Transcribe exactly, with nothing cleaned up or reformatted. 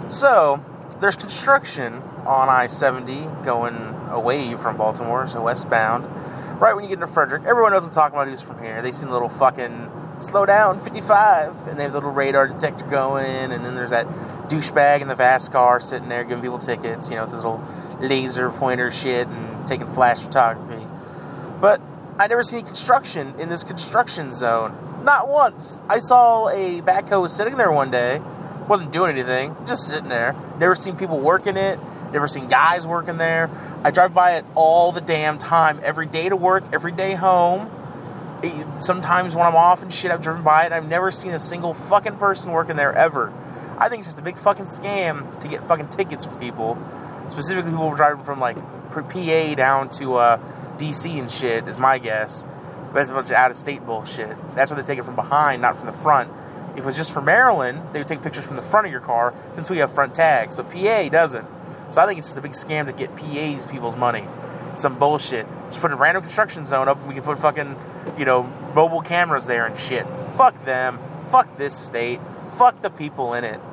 So, there's construction on I seventy going away from Baltimore, so westbound. Right when you get into Frederick, everyone knows I'm talking about who's from here. They see the little fucking slow down, fifty-five, and they have the little radar detector going, and then there's that douchebag in the fast car sitting there giving people tickets, you know, with his little laser pointer shit and taking flash photography. But I never seen any construction in this construction zone. Not once. I saw a backhoe sitting there one day. Wasn't doing anything. Just sitting there. Never seen people working it. Never seen guys working there. I drive by it all the damn time. Every day to work. Every day home. Sometimes when I'm off and shit, I've driven by it. I've never seen a single fucking person working there ever. I think it's just a big fucking scam to get fucking tickets from people. Specifically people driving from like P A down to uh, D C and shit is my guess. But it's a bunch of out-of-state bullshit. That's why they take it from behind, not from the front. If it was just for Maryland, they would take pictures from the front of your car since we have front tags. But P A doesn't. So I think it's just a big scam to get P A's people's money. Some bullshit. Just put a random construction zone up and we can put fucking, you know, mobile cameras there and shit. Fuck them. Fuck this state. Fuck the people in it.